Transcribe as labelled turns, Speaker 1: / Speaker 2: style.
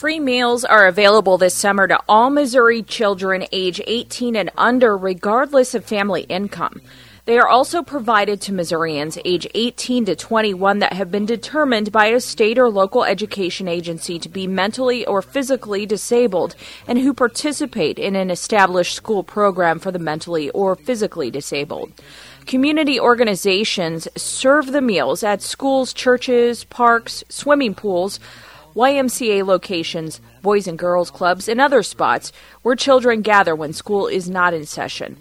Speaker 1: Free meals are available this summer to all Missouri children age 18 and under, regardless of family income. They are also provided to Missourians age 18 to 21 that have been determined by a state or local education agency to be mentally or physically disabled and who participate in an established school program for the mentally or physically disabled. Community organizations serve the meals at schools, churches, parks, swimming pools, YMCA locations, Boys and Girls Clubs, and other spots where children gather when school is not in session.